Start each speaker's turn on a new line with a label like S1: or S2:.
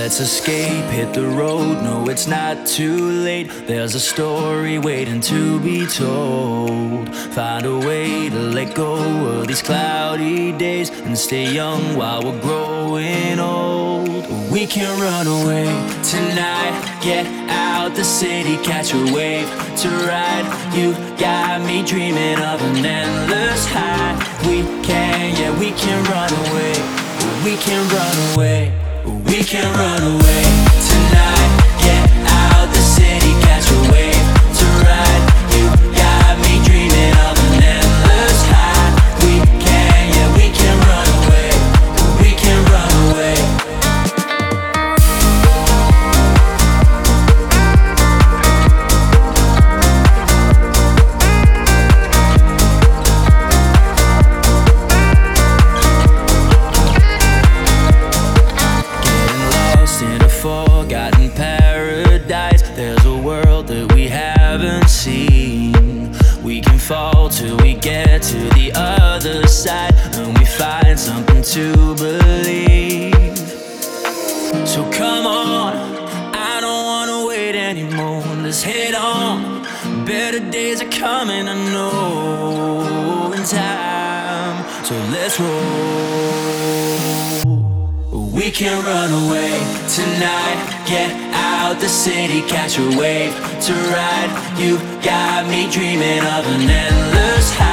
S1: Let's escape, hit the road. No, it's not too late. There's a story waiting to be told. Find a way to let go of these cloudy days and stay young while we're growing old. We can run away tonight, get out the city, catch a wave to ride. You got me dreaming of an endless high. We can, yeah, we can run away. We can run away. We can run away tonight, get out the city, catch a wave to ride. You got me dreaming of an endless high. We can, yeah, we can run away. We can run away. Forgotten paradise. There's a world that we haven't seen. We can fall till we get to the other side, and we find something to believe. So come on, I don't wanna wait anymore. Let's head on. Better days are coming, I know, in time. So let's roll. We can run away tonight, get out the city, catch a wave to ride. You got me dreaming of an endless high.